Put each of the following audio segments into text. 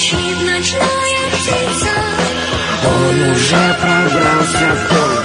Звучит ночная птица. Он уже пробрался в дом.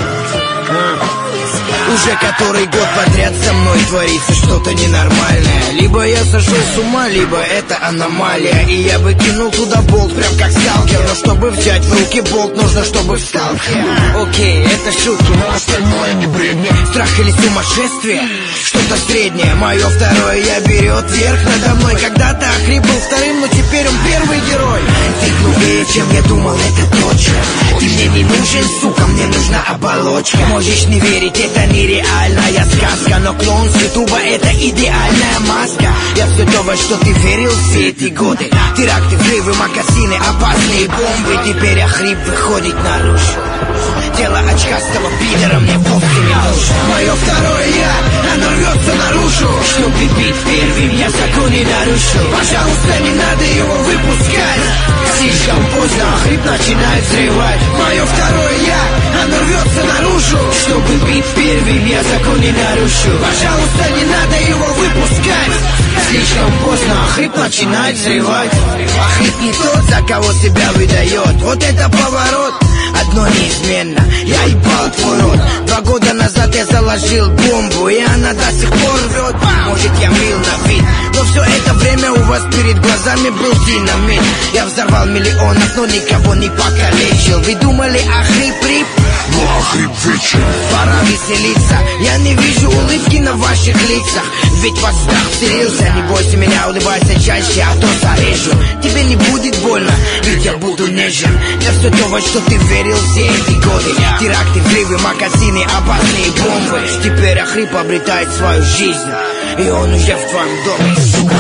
Уже который год подряд со мной творится что-то ненормальное. Либо я сошел с ума, либо это аномалия. И я бы кинул туда болт, прям как сталкер. Но чтобы взять в руки болт, нужно, чтобы встал. Окей, это шутки, но остальное не бредня. Страх или сумасшествие, что-то среднее. Мое второе я берет верх надо мной. Когда-то Охрип был вторым, но теперь он первый герой. Ты глупее, чем я думал, это точно. Ты мне не нужен, сука, мне нужна оболочка. Можешь не верить, это нереальная сказка, но клоун с ютуба — это идеальная маска. Я все то, во что ты верил все эти годы. Теракты, взрывы, мокасины, опасные бомбы. Теперь Охрип выходит наружу. Тело очкастого пидора мне вовсе не нужно. Мое второе я, оно рвется наружу. Чтобы бить первым, я закон не нарушу. Пожалуйста, не надо его выпускать. Слишком поздно, Охрип начинает взрывать. Мое второе я, оно рвется наружу. Чтобы бить первым, я закон не нарушу. Пожалуйста, не надо его выпускать. Слишком поздно, Охрип начинает взрывать. Охрип не тот, за кого себя выдает. Вот это поворот. Одно неизменно, я ебал твой рот. 2 года назад я заложил бомбу, и она до сих пор рвет. Может, я мил на вид, но все это время у вас перед глазами был динамит. Я взорвал миллионов, но никого не покалечил. Вы думали, Охрип рип? Но Охрип вечен. Пора веселиться, я не вижу улыбки на ваших лицах. Ведь вас страх вселился. Не бойся меня, улыбайся чаще, а то зарежу. Тебе не будет больно, ведь я буду нежен. Я все то, во что ты верил все эти годы. Теракты, взрывы, мокасины, опасные бомбы. Теперь Охрип обретает свою жизнь, и он уже в твоем доме, сука.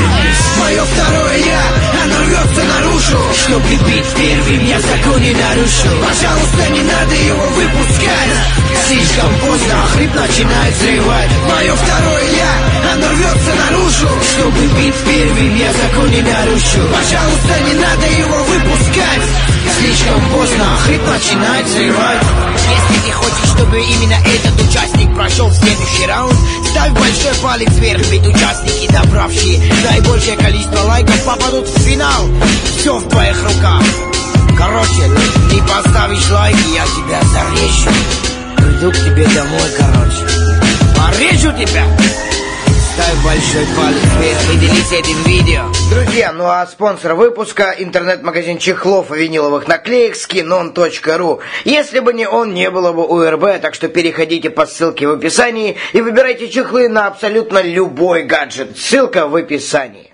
Мое второе я, оно рвется наружу. Чтобы бить первым, я закон не нарушу. Пожалуйста, не надо его выпускать. Слишком поздно, Охрип начинает взрывать. Мое второе я, оно рвется наружу. Чтобы бить первым, я закон не нарушу. Пожалуйста, не надо его выпускать. Слишком поздно, Охрип начинает взрывать. Если ты хочешь, чтобы именно этот участник прошел в следующий раунд, ставь большой палец вверх, ведь участники, добравшие наибольшее количество лайков, попадут в финал. Все в твоих руках. Короче, ты поставишь лайк, и я тебя зарежу. Приду к тебе домой, короче. Порежу тебя. Ставь большой палец вверх и делись этим видео. Друзья, ну а спонсор выпуска — интернет-магазин чехлов и виниловых наклеек skinon.ru. Если бы не он, не было бы УРБ, так что переходите по ссылке в описании и выбирайте чехлы на абсолютно любой гаджет. Ссылка в описании.